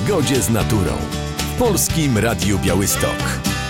zgodzie z naturą w Polskim Radiu Białystok.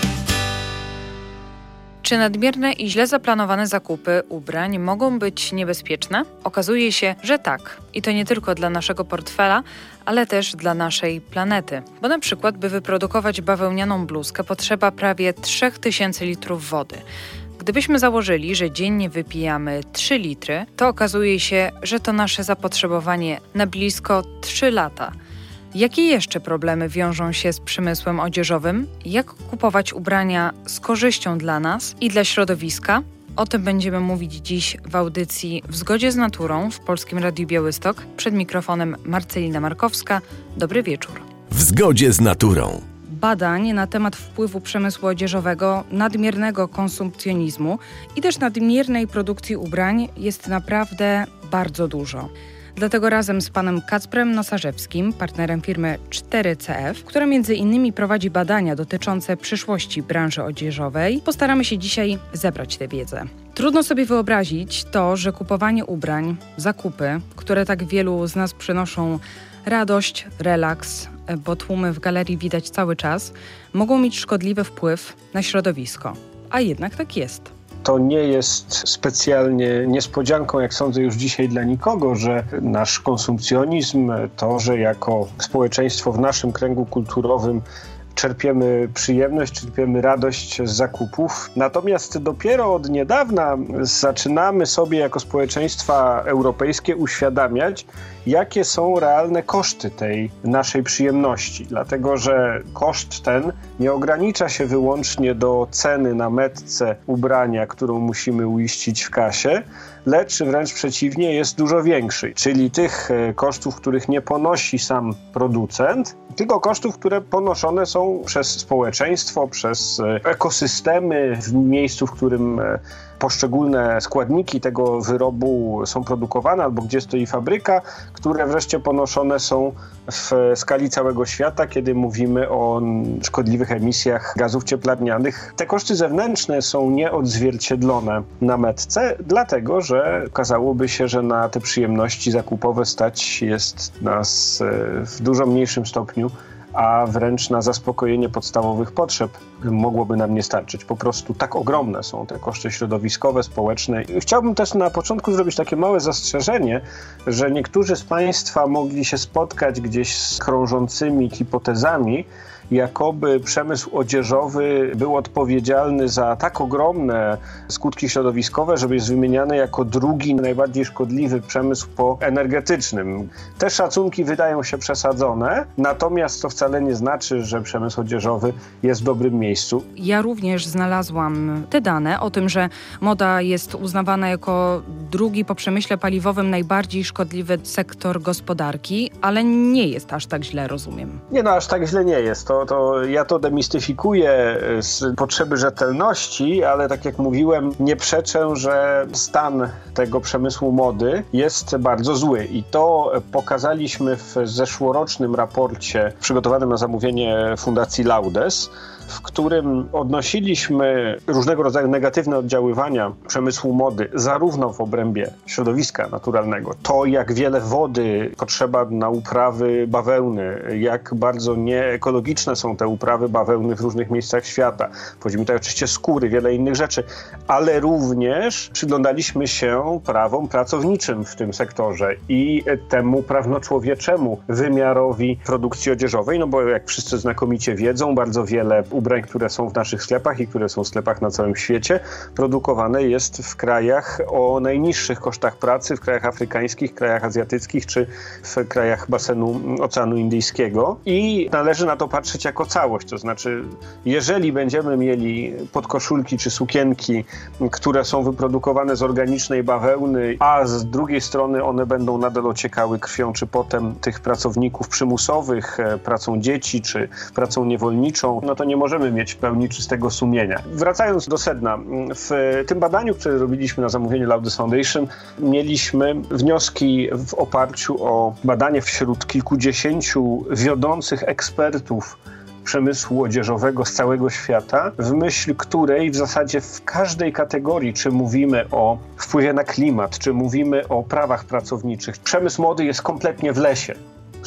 Czy nadmierne i źle zaplanowane zakupy ubrań mogą być niebezpieczne? Okazuje się, że tak. I to nie tylko dla naszego portfela, ale też dla naszej planety. Bo na przykład, by wyprodukować bawełnianą bluzkę, potrzeba prawie 3000 litrów wody. Gdybyśmy założyli, że dziennie wypijamy 3 litry, to okazuje się, że to nasze zapotrzebowanie na blisko 3 lata. Jakie jeszcze problemy wiążą się z przemysłem odzieżowym? Jak kupować ubrania z korzyścią dla nas i dla środowiska? O tym będziemy mówić dziś w audycji W zgodzie z naturą w Polskim Radiu Białystok. Przed mikrofonem Marcelina Markowska. Dobry wieczór. W zgodzie z naturą. Badań na temat wpływu przemysłu odzieżowego, nadmiernego konsumpcjonizmu i też nadmiernej produkcji ubrań jest naprawdę bardzo dużo. Dlatego razem z panem Kacprem Nosarzewskim, partnerem firmy 4CF, która między innymi prowadzi badania dotyczące przyszłości branży odzieżowej, postaramy się dzisiaj zebrać tę wiedzę. Trudno sobie wyobrazić to, że kupowanie ubrań, zakupy, które tak wielu z nas przynoszą radość, relaks, bo tłumy w galerii widać cały czas, mogą mieć szkodliwy wpływ na środowisko. A jednak tak jest. To nie jest specjalnie niespodzianką, jak sądzę, już dzisiaj dla nikogo, że nasz konsumpcjonizm, to, że jako społeczeństwo w naszym kręgu kulturowym czerpiemy przyjemność, czerpiemy radość z zakupów. Natomiast dopiero od niedawna zaczynamy sobie jako społeczeństwa europejskie uświadamiać, jakie są realne koszty tej naszej przyjemności. Dlatego, że koszt ten nie ogranicza się wyłącznie do ceny na metce ubrania, którą musimy uiścić w kasie, lecz wręcz przeciwnie, jest dużo większy. Czyli tych kosztów, których nie ponosi sam producent, tylko kosztów, które ponoszone są przez społeczeństwo, przez ekosystemy w miejscu, w którym poszczególne składniki tego wyrobu są produkowane albo gdzie stoi fabryka, które wreszcie ponoszone są w skali całego świata, kiedy mówimy o szkodliwych emisjach gazów cieplarnianych. Te koszty zewnętrzne są nieodzwierciedlone na metce, dlatego że okazałoby się, że na te przyjemności zakupowe stać jest nas w dużo mniejszym stopniu, a wręcz na zaspokojenie podstawowych potrzeb mogłoby nam nie starczyć. Po prostu tak ogromne są te koszty środowiskowe, społeczne. Chciałbym też na początku zrobić takie małe zastrzeżenie, że niektórzy z Państwa mogli się spotkać gdzieś z krążącymi hipotezami, jakoby przemysł odzieżowy był odpowiedzialny za tak ogromne skutki środowiskowe, że jest wymieniany jako drugi najbardziej szkodliwy przemysł po energetycznym. Te szacunki wydają się przesadzone, natomiast to wcale nie znaczy, że przemysł odzieżowy jest w dobrym miejscu. Ja również znalazłam te dane o tym, że moda jest uznawana jako drugi po przemyśle paliwowym najbardziej szkodliwy sektor gospodarki, ale nie jest aż tak źle, rozumiem. Nie, aż tak źle nie jest. Ja to demistyfikuję z potrzeby rzetelności, ale tak jak mówiłem, nie przeczę, że stan tego przemysłu mody jest bardzo zły. I to pokazaliśmy w zeszłorocznym raporcie przygotowanym na zamówienie Fundacji Laudes, w którym odnosiliśmy różnego rodzaju negatywne oddziaływania przemysłu mody, zarówno w obrębie środowiska naturalnego, to jak wiele wody potrzeba na uprawy bawełny, jak bardzo nieekologiczne są te uprawy bawełny w różnych miejscach świata. Chodzi mi tutaj oczywiście skóry, wiele innych rzeczy, ale również przyglądaliśmy się prawom pracowniczym w tym sektorze i temu prawnoczłowieczemu wymiarowi produkcji odzieżowej, no bo jak wszyscy znakomicie wiedzą, bardzo wiele ubrań, które są w naszych sklepach i które są w sklepach na całym świecie, produkowane jest w krajach o najniższych kosztach pracy, w krajach afrykańskich, krajach azjatyckich czy w krajach basenu Oceanu Indyjskiego. I należy na to patrzeć jako całość, to znaczy jeżeli będziemy mieli podkoszulki czy sukienki, które są wyprodukowane z organicznej bawełny, a z drugiej strony one będą nadal ociekały krwią czy potem tych pracowników przymusowych, pracą dzieci czy pracą niewolniczą, no to nie możemy mieć w pełni czystego sumienia. Wracając do sedna, w tym badaniu, które robiliśmy na zamówienie Laudes Foundation, mieliśmy wnioski w oparciu o badanie wśród kilkudziesięciu wiodących ekspertów przemysłu odzieżowego z całego świata, w myśl której w zasadzie w każdej kategorii, czy mówimy o wpływie na klimat, czy mówimy o prawach pracowniczych, przemysł mody jest kompletnie w lesie.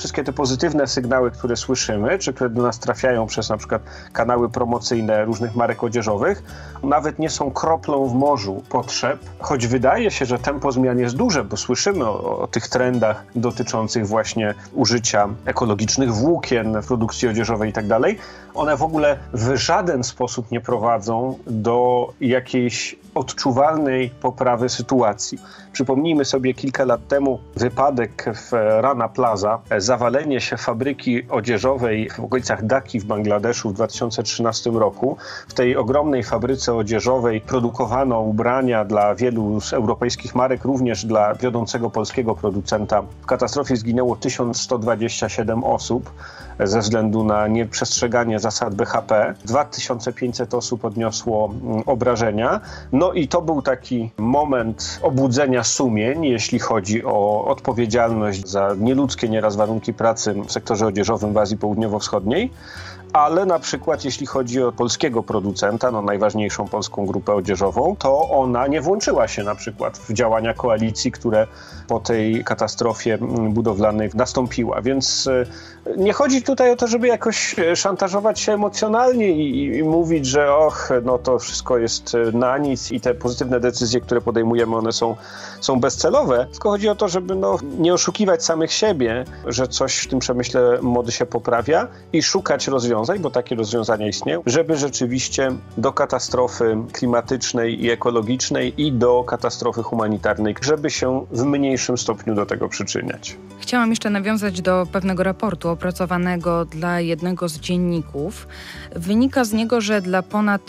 wszystkie te pozytywne sygnały, które słyszymy, czy które do nas trafiają przez na przykład kanały promocyjne różnych marek odzieżowych, nawet nie są kroplą w morzu potrzeb, choć wydaje się, że tempo zmian jest duże, bo słyszymy o tych trendach dotyczących właśnie użycia ekologicznych włókien w produkcji odzieżowej i tak dalej. One w ogóle w żaden sposób nie prowadzą do jakiejś odczuwalnej poprawy sytuacji. Przypomnijmy sobie kilka lat temu wypadek w Rana Plaza, zawalenie się fabryki odzieżowej w okolicach Dhaki w Bangladeszu w 2013 roku. W tej ogromnej fabryce odzieżowej produkowano ubrania dla wielu z europejskich marek, również dla wiodącego polskiego producenta. W katastrofie zginęło 1127 osób ze względu na nieprzestrzeganie zasad BHP. 2500 osób odniosło obrażenia. No i to był taki moment obudzenia sumień, jeśli chodzi o odpowiedzialność za nieludzkie nieraz warunki pracy w sektorze odzieżowym w Azji Południowo-Wschodniej. Ale na przykład jeśli chodzi o polskiego producenta, najważniejszą polską grupę odzieżową, to ona nie włączyła się na przykład w działania koalicji, które po tej katastrofie budowlanej nastąpiła. Więc nie chodzi tutaj o to, żeby jakoś szantażować się emocjonalnie i mówić, że no to wszystko jest na nic i te pozytywne decyzje, które podejmujemy, one są bezcelowe. Tylko chodzi o to, żeby nie oszukiwać samych siebie, że coś w tym przemyśle mody się poprawia i szukać rozwiązań, bo takie rozwiązania istnieją, żeby rzeczywiście do katastrofy klimatycznej i ekologicznej i do katastrofy humanitarnej, żeby się w mniejszym stopniu do tego przyczyniać. Chciałam jeszcze nawiązać do pewnego raportu opracowanego dla jednego z dzienników. Wynika z niego, że dla ponad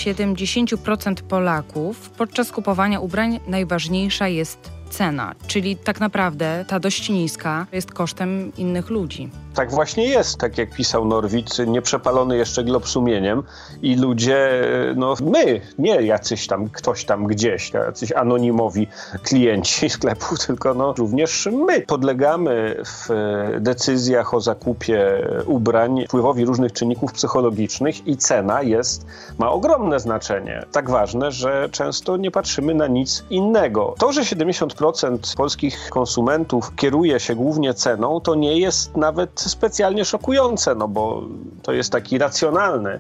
70% Polaków podczas kupowania ubrań najważniejsza jest cena, czyli tak naprawdę ta dość niska jest kosztem innych ludzi. Tak właśnie jest, tak jak pisał Norwid, nieprzepalony jeszcze glob sumieniem i ludzie, my, nie jacyś tam, ktoś tam gdzieś, jacyś anonimowi klienci sklepów, tylko również my podlegamy w decyzjach o zakupie ubrań wpływowi różnych czynników psychologicznych i cena ma ogromne znaczenie. Tak ważne, że często nie patrzymy na nic innego. To, że 70% polskich konsumentów kieruje się głównie ceną, to nie jest nawet specjalnie szokujące, bo to jest taki racjonalny.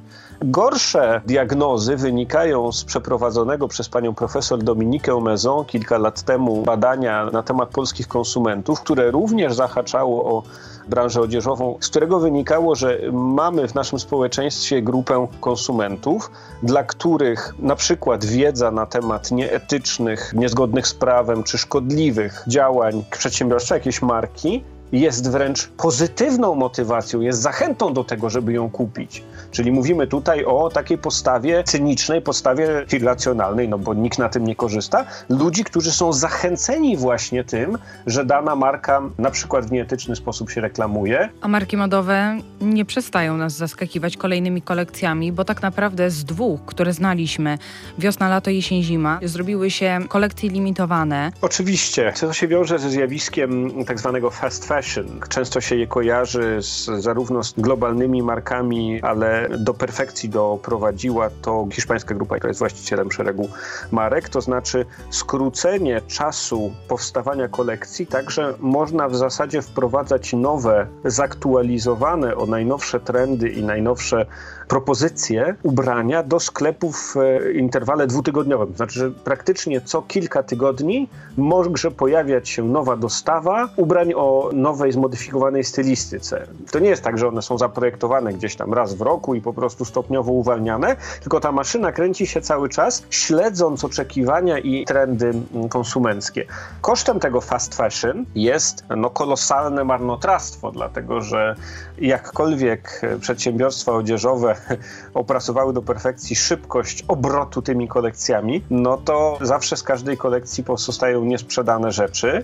Gorsze diagnozy wynikają z przeprowadzonego przez panią profesor Dominikę Maison kilka lat temu badania na temat polskich konsumentów, które również zahaczało o branżę odzieżową, z którego wynikało, że mamy w naszym społeczeństwie grupę konsumentów, dla których na przykład wiedza na temat nieetycznych, niezgodnych z prawem czy szkodliwych działań przedsiębiorstwa, jakiejś marki, jest wręcz pozytywną motywacją, jest zachętą do tego, żeby ją kupić. Czyli mówimy tutaj o takiej postawie cynicznej, postawie irracjonalnej, bo nikt na tym nie korzysta. Ludzi, którzy są zachęceni właśnie tym, że dana marka na przykład w nieetyczny sposób się reklamuje. A marki modowe nie przestają nas zaskakiwać kolejnymi kolekcjami, bo tak naprawdę z dwóch, które znaliśmy, wiosna, lato, jesień, zima, zrobiły się kolekcje limitowane. Oczywiście. To się wiąże ze zjawiskiem tak zwanego fast fashion. Często się je kojarzy zarówno z globalnymi markami, ale do perfekcji doprowadziła to hiszpańska grupa, która jest właścicielem szeregu marek. To znaczy skrócenie czasu powstawania kolekcji, tak że można w zasadzie wprowadzać nowe, zaktualizowane o najnowsze trendy i najnowsze propozycje ubrania do sklepów w interwale dwutygodniowym. To znaczy, że praktycznie co kilka tygodni może pojawiać się nowa dostawa ubrań o nowej, zmodyfikowanej stylistyce. To nie jest tak, że one są zaprojektowane gdzieś tam raz w roku i po prostu stopniowo uwalniane, tylko ta maszyna kręci się cały czas, śledząc oczekiwania i trendy konsumenckie. Kosztem tego fast fashion jest kolosalne marnotrawstwo, dlatego że jakkolwiek przedsiębiorstwa odzieżowe opracowały do perfekcji szybkość obrotu tymi kolekcjami, to zawsze z każdej kolekcji pozostają niesprzedane rzeczy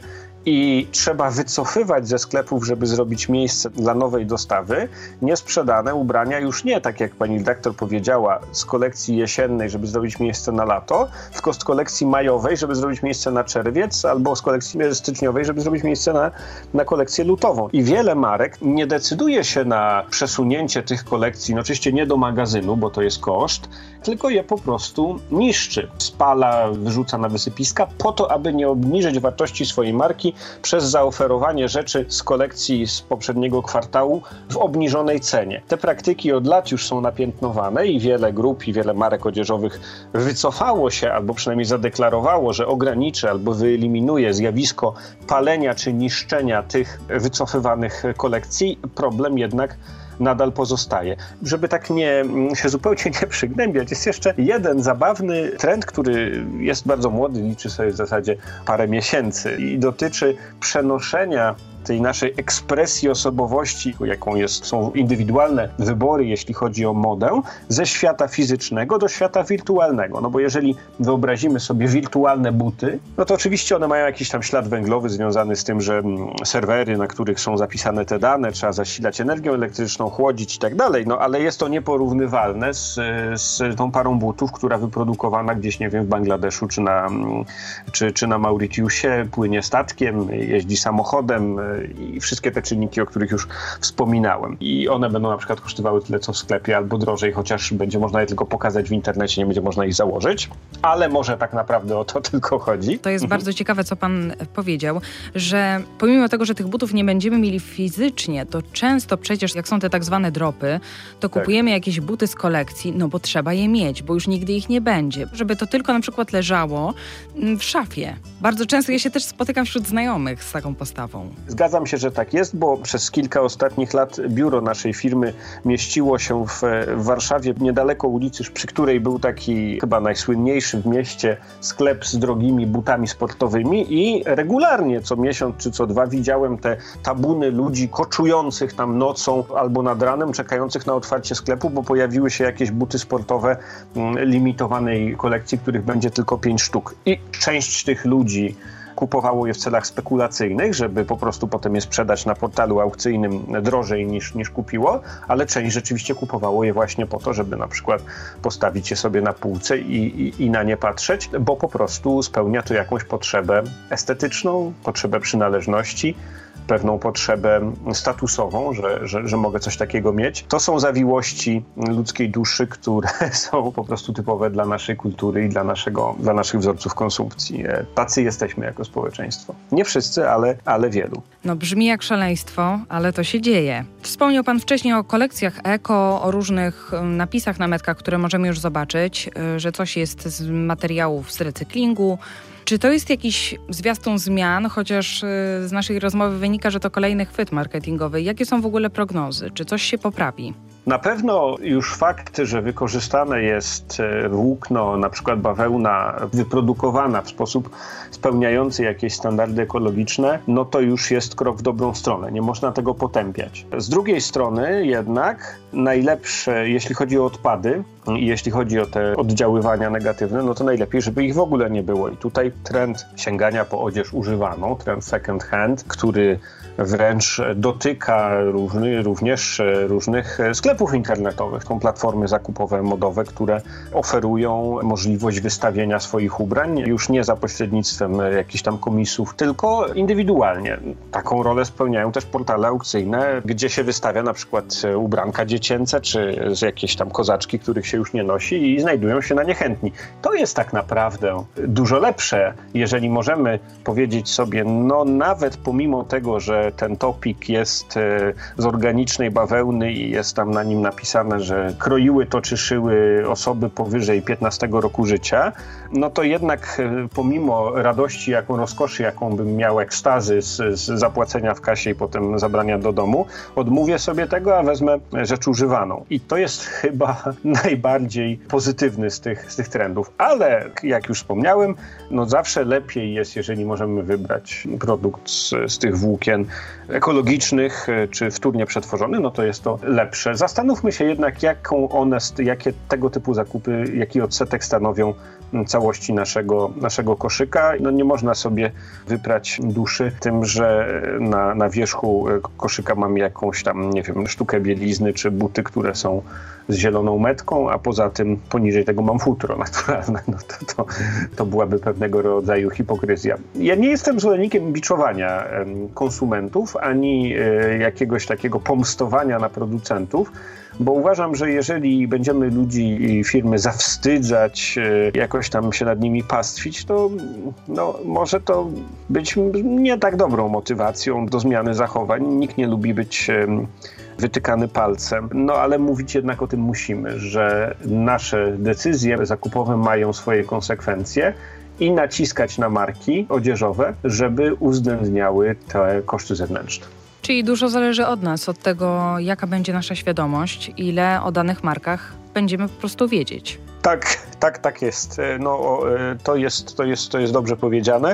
i trzeba wycofywać ze sklepów, żeby zrobić miejsce dla nowej dostawy. Niesprzedane ubrania już nie, tak jak pani redaktor powiedziała, z kolekcji jesiennej, żeby zrobić miejsce na lato, tylko z kolekcji majowej, żeby zrobić miejsce na czerwiec, albo z kolekcji styczniowej, żeby zrobić miejsce na kolekcję lutową. I wiele marek nie decyduje się na przesunięcie tych kolekcji, oczywiście nie do magazynu, bo to jest koszt, tylko je po prostu niszczy. Spala, wyrzuca na wysypiska po to, aby nie obniżyć wartości swojej marki przez zaoferowanie rzeczy z kolekcji z poprzedniego kwartału w obniżonej cenie. Te praktyki od lat już są napiętnowane i wiele grup i wiele marek odzieżowych wycofało się albo przynajmniej zadeklarowało, że ograniczy albo wyeliminuje zjawisko palenia czy niszczenia tych wycofywanych kolekcji. Problem jednak nadal pozostaje. Żeby tak się zupełnie nie przygnębiać, jest jeszcze jeden zabawny trend, który jest bardzo młody, liczy sobie w zasadzie parę miesięcy i dotyczy przenoszenia tej naszej ekspresji osobowości, jaką są indywidualne wybory, jeśli chodzi o modę, ze świata fizycznego do świata wirtualnego. No bo jeżeli wyobrazimy sobie wirtualne buty, no to oczywiście one mają jakiś tam ślad węglowy związany z tym, że serwery, na których są zapisane te dane, trzeba zasilać energią elektryczną, chłodzić i tak dalej, no ale jest to nieporównywalne z tą parą butów, która wyprodukowana gdzieś, nie wiem, w Bangladeszu czy na Mauritiusie, płynie statkiem, jeździ samochodem, i wszystkie te czynniki, o których już wspominałem. I one będą na przykład kosztowały tyle, co w sklepie, albo drożej, chociaż będzie można je tylko pokazać w internecie, nie będzie można ich założyć. Ale może tak naprawdę o to tylko chodzi. To jest bardzo ciekawe, co pan powiedział, że pomimo tego, że tych butów nie będziemy mieli fizycznie, to często przecież, jak są te tak zwane dropy, to kupujemy jakieś buty z kolekcji, no bo trzeba je mieć, bo już nigdy ich nie będzie. Żeby to tylko na przykład leżało w szafie. Bardzo często ja się też spotykam wśród znajomych z taką postawą. Zgadzam się, że tak jest, bo przez kilka ostatnich lat biuro naszej firmy mieściło się w Warszawie, niedaleko ulicy, przy której był taki chyba najsłynniejszy w mieście sklep z drogimi butami sportowymi i regularnie co miesiąc czy co dwa widziałem te tabuny ludzi koczujących tam nocą albo nad ranem, czekających na otwarcie sklepu, bo pojawiły się jakieś buty sportowe limitowanej kolekcji, których będzie tylko 5 sztuk. I część tych ludzi kupowało je w celach spekulacyjnych, żeby po prostu potem je sprzedać na portalu aukcyjnym drożej niż kupiło, ale część rzeczywiście kupowało je właśnie po to, żeby na przykład postawić je sobie na półce i na nie patrzeć, bo po prostu spełnia to jakąś potrzebę estetyczną, potrzebę przynależności, pewną potrzebę statusową, że mogę coś takiego mieć. To są zawiłości ludzkiej duszy, które są po prostu typowe dla naszej kultury i dla naszych wzorców konsumpcji. Tacy jesteśmy jako społeczeństwo. Nie wszyscy, ale wielu. No brzmi jak szaleństwo, ale to się dzieje. Wspomniał pan wcześniej o kolekcjach eko, o różnych napisach na metkach, które możemy już zobaczyć, że coś jest z materiałów z recyklingu. Czy to jest jakiś zwiastun zmian, chociaż z naszej rozmowy wynika, że to kolejny chwyt marketingowy. Jakie są w ogóle prognozy? Czy coś się poprawi? Na pewno już fakt, że wykorzystane jest włókno, na przykład bawełna wyprodukowana w sposób spełniający jakieś standardy ekologiczne, no to już jest krok w dobrą stronę. Nie można tego potępiać. Z drugiej strony jednak najlepsze, jeśli chodzi o odpady i jeśli chodzi o te oddziaływania negatywne, no to najlepiej, żeby ich w ogóle nie było. I tutaj trend sięgania po odzież używaną, trend second hand, który wręcz dotyka również różnych sklepów internetowych. Są platformy zakupowe modowe, które oferują możliwość wystawienia swoich ubrań już nie za pośrednictwem jakichś tam komisów, tylko indywidualnie. Taką rolę spełniają też portale aukcyjne, gdzie się wystawia na przykład ubranka dziecięce, czy jakieś tam kozaczki, których się już nie nosi i znajdują się na niechętni. To jest tak naprawdę dużo lepsze, jeżeli możemy powiedzieć sobie, no nawet pomimo tego, że ten topik jest z organicznej bawełny i jest tam na nim napisane, że kroiły to czy szyły osoby powyżej 15 roku życia, no to jednak pomimo radości, rozkoszy, jaką bym miał, ekstazy z zapłacenia w kasie i potem zabrania do domu, odmówię sobie tego, a wezmę rzecz używaną. I to jest chyba najbardziej pozytywny z tych trendów. Ale jak już wspomniałem, no zawsze lepiej jest, jeżeli możemy wybrać produkt z tych włókien ekologicznych czy wtórnie przetworzony, no to jest to lepsze. Zastanówmy się jednak, jakie tego typu zakupy, jaki odsetek stanowią całości naszego koszyka. No nie można sobie wyprać duszy tym, że na wierzchu koszyka mam jakąś tam, nie wiem, sztukę bielizny czy buty, które są z zieloną metką, a poza tym poniżej tego mam futro naturalne. No to byłaby pewnego rodzaju hipokryzja. Ja nie jestem zwolennikiem biczowania konsumentów, ani jakiegoś takiego pomstowania na producentów, bo uważam, że jeżeli będziemy ludzi i firmy zawstydzać, jakoś tam tam się nad nimi pastwić, to może to być nie tak dobrą motywacją do zmiany zachowań. Nikt nie lubi być wytykany palcem, ale mówić jednak o tym musimy, że nasze decyzje zakupowe mają swoje konsekwencje i naciskać na marki odzieżowe, żeby uwzględniały te koszty zewnętrzne. Czyli dużo zależy od nas, od tego, jaka będzie nasza świadomość, ile o danych markach będziemy po prostu wiedzieć. Tak jest. To jest dobrze powiedziane.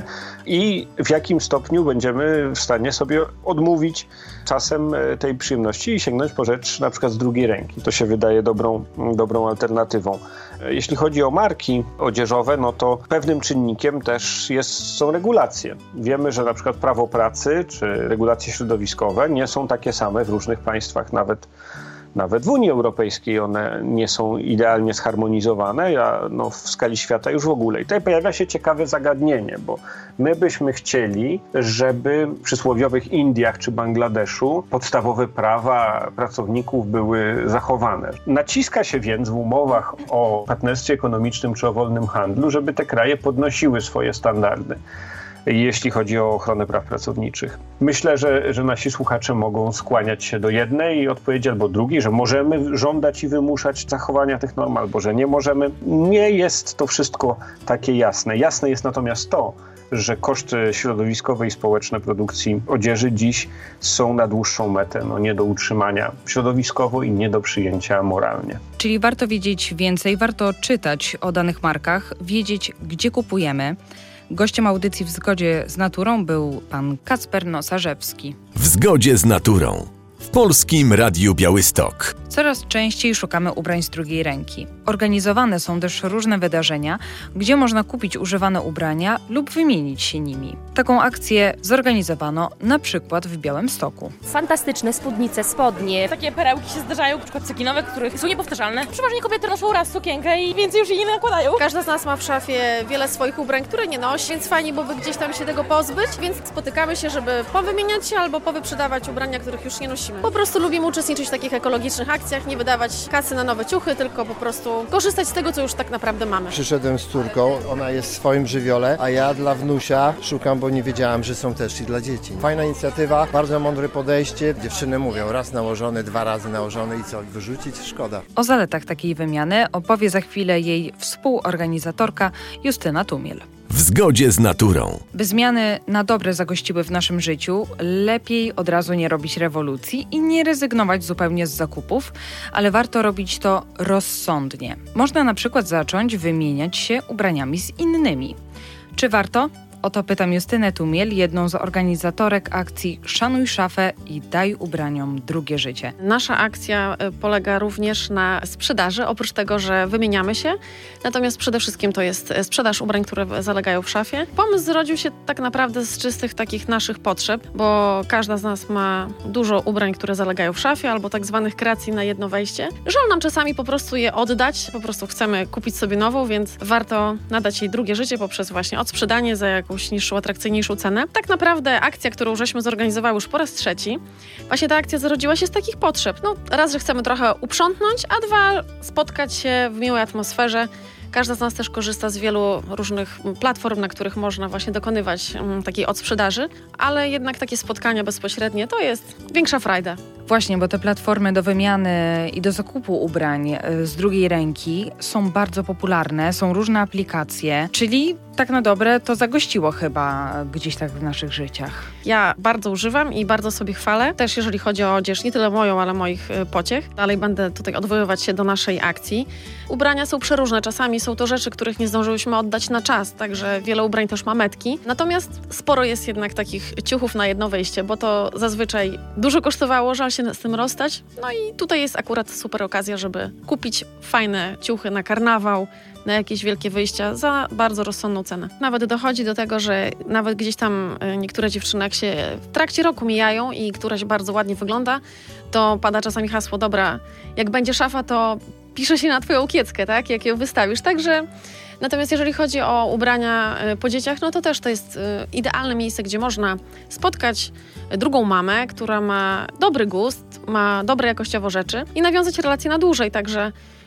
I w jakim stopniu będziemy w stanie sobie odmówić czasem tej przyjemności i sięgnąć po rzecz na przykład z drugiej ręki. To się wydaje dobrą alternatywą. Jeśli chodzi o marki odzieżowe, to pewnym czynnikiem też są regulacje. Wiemy, że na przykład prawo pracy czy regulacje środowiskowe nie są takie same w różnych państwach, nawet w Unii Europejskiej one nie są idealnie zharmonizowane, a w skali świata już w ogóle. I tutaj pojawia się ciekawe zagadnienie, bo my byśmy chcieli, żeby w przysłowiowych Indiach czy Bangladeszu podstawowe prawa pracowników były zachowane. Naciska się więc w umowach o partnerstwie ekonomicznym czy o wolnym handlu, żeby te kraje podnosiły swoje standardy, jeśli chodzi o ochronę praw pracowniczych. Myślę, że nasi słuchacze mogą skłaniać się do jednej odpowiedzi albo drugiej, że możemy żądać i wymuszać zachowania tych norm, albo że nie możemy. Nie jest to wszystko takie jasne. Jasne jest natomiast to, że koszty środowiskowe i społeczne produkcji odzieży dziś są na dłuższą metę nie do utrzymania środowiskowo i nie do przyjęcia moralnie. Czyli warto wiedzieć więcej, warto czytać o danych markach, wiedzieć, gdzie kupujemy. Gościem audycji W zgodzie z naturą był pan Kacper Nosarzewski. W zgodzie z naturą. W Polskim Radiu Białystok. Coraz częściej szukamy ubrań z drugiej ręki. Organizowane są też różne wydarzenia, gdzie można kupić używane ubrania lub wymienić się nimi. Taką akcję zorganizowano na przykład w Białymstoku. Fantastyczne spódnice, spodnie. Takie perełki się zdarzają, na przykład cekinowe, które są niepowtarzalne. Przeważnie kobiety noszą raz sukienkę i więcej już jej nie nakładają. Każda z nas ma w szafie wiele swoich ubrań, które nie nosi, więc fajnie byłoby gdzieś tam się tego pozbyć, więc spotykamy się, żeby powymieniać się albo powyprzedawać ubrania, których już nie nosimy. Po prostu lubimy uczestniczyć w takich ekologicznych akcjach, nie wydawać kasy na nowe ciuchy, tylko po prostu korzystać z tego, co już tak naprawdę mamy. Przyszedłem z córką, ona jest w swoim żywiole, a ja dla wnusia szukam, bo nie wiedziałam, że są też i dla dzieci. Fajna inicjatywa, bardzo mądre podejście. Dziewczyny mówią, raz nałożony, 2 razy nałożony i co, wyrzucić? Szkoda. O zaletach takiej wymiany opowie za chwilę jej współorganizatorka Justyna Tumiel. W zgodzie z naturą. By zmiany na dobre zagościły w naszym życiu, lepiej od razu nie robić rewolucji i nie rezygnować zupełnie z zakupów, ale warto robić to rozsądnie. Można na przykład zacząć wymieniać się ubraniami z innymi. Czy warto? O to pytam Justynę Tumiel, jedną z organizatorek akcji Szanuj szafę i daj ubraniom drugie życie. Nasza akcja polega również na sprzedaży, oprócz tego, że wymieniamy się. Natomiast przede wszystkim to jest sprzedaż ubrań, które zalegają w szafie. Pomysł zrodził się tak naprawdę z czystych takich naszych potrzeb, bo każda z nas ma dużo ubrań, które zalegają w szafie, albo tak zwanych kreacji na jedno wejście. Żal nam czasami po prostu je oddać, po prostu chcemy kupić sobie nową, więc warto nadać jej drugie życie poprzez właśnie odsprzedanie za jakąś niższą, atrakcyjniejszą cenę. Tak naprawdę akcja, którą żeśmy zorganizowały już po raz 3, właśnie ta akcja zrodziła się z takich potrzeb. Raz, że chcemy trochę uprzątnąć, a 2, spotkać się w miłej atmosferze. Każda z nas też korzysta z wielu różnych platform, na których można właśnie dokonywać takiej odsprzedaży, ale jednak takie spotkania bezpośrednie to jest większa frajda. Właśnie, bo te platformy do wymiany i do zakupu ubrań z drugiej ręki są bardzo popularne, są różne aplikacje, czyli tak na dobre to zagościło chyba gdzieś tak w naszych życiach. Ja bardzo używam i bardzo sobie chwalę. Też jeżeli chodzi o odzież, nie tyle moją, ale moich pociech. Dalej będę tutaj odwoływać się do naszej akcji. Ubrania są przeróżne. Czasami są to rzeczy, których nie zdążyłyśmy oddać na czas, także wiele ubrań też ma metki. Natomiast sporo jest jednak takich ciuchów na jedno wejście, bo to zazwyczaj dużo kosztowało, żal się z tym rozstać. I tutaj jest akurat super okazja, żeby kupić fajne ciuchy na karnawał, na jakieś wielkie wyjścia za bardzo rozsądną cenę. Nawet dochodzi do tego, że nawet gdzieś tam niektóre dziewczyny, jak się w trakcie roku mijają i któraś bardzo ładnie wygląda, to pada czasami hasło, dobra, jak będzie szafa, to pisze się na twoją kieckę, tak? Jak ją wystawisz. Także natomiast jeżeli chodzi o ubrania po dzieciach, to też to jest idealne miejsce, gdzie można spotkać drugą mamę, która ma dobry gust, ma dobre jakościowo rzeczy i nawiązać relacje na dłużej. Także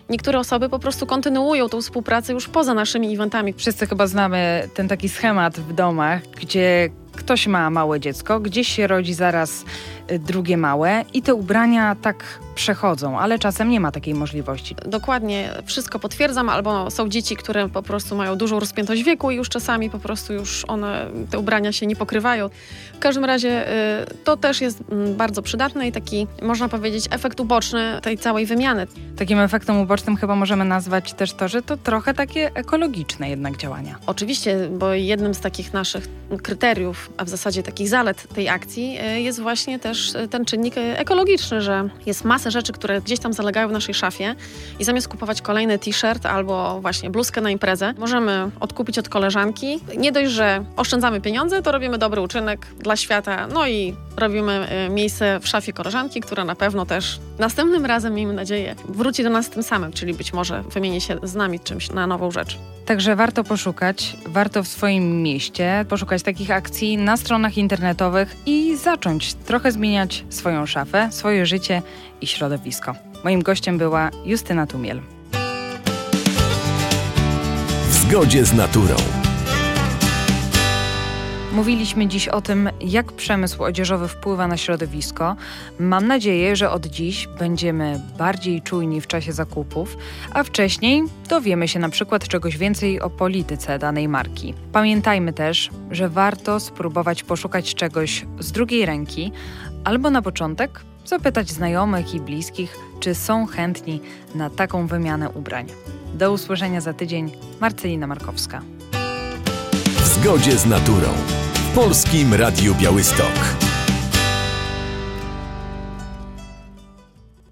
niektóre osoby po prostu kontynuują tą współpracę już poza naszymi eventami. Wszyscy chyba znamy ten taki schemat w domach, gdzie ktoś ma małe dziecko, gdzieś się rodzi zaraz drugie małe i te ubrania tak przechodzą, ale czasem nie ma takiej możliwości. Dokładnie, wszystko potwierdzam, albo są dzieci, które po prostu mają dużą rozpiętość wieku i już czasami po prostu już te ubrania się nie pokrywają. W każdym razie to też jest bardzo przydatne i taki, można powiedzieć, efekt uboczny tej całej wymiany. Takim efektem ubocznym chyba możemy nazwać też to, że to trochę takie ekologiczne jednak działania. Oczywiście, bo jednym z takich naszych kryteriów, a w zasadzie takich zalet tej akcji jest właśnie też ten czynnik ekologiczny, że jest masa rzeczy, które gdzieś tam zalegają w naszej szafie i zamiast kupować kolejny t-shirt albo właśnie bluzkę na imprezę, możemy odkupić od koleżanki. Nie dość, że oszczędzamy pieniądze, to robimy dobry uczynek dla świata, no i robimy miejsce w szafie koleżanki, która na pewno też następnym razem, miejmy nadzieję, wróci do nas tym samym, czyli być może wymieni się z nami czymś na nową rzecz. Także warto poszukać, warto w swoim mieście poszukać takich akcji na stronach internetowych i zacząć trochę zmieniać swoją szafę, swoje życie i środowisko. Moim gościem była Justyna Tumiel. W zgodzie z naturą. Mówiliśmy dziś o tym, jak przemysł odzieżowy wpływa na środowisko. Mam nadzieję, że od dziś będziemy bardziej czujni w czasie zakupów, a wcześniej dowiemy się na przykład czegoś więcej o polityce danej marki. Pamiętajmy też, że warto spróbować poszukać czegoś z drugiej ręki, albo na początek zapytać znajomych i bliskich, czy są chętni na taką wymianę ubrań. Do usłyszenia za tydzień. Marcelina Markowska. W zgodzie z naturą. W Polskim Radiu Białystok.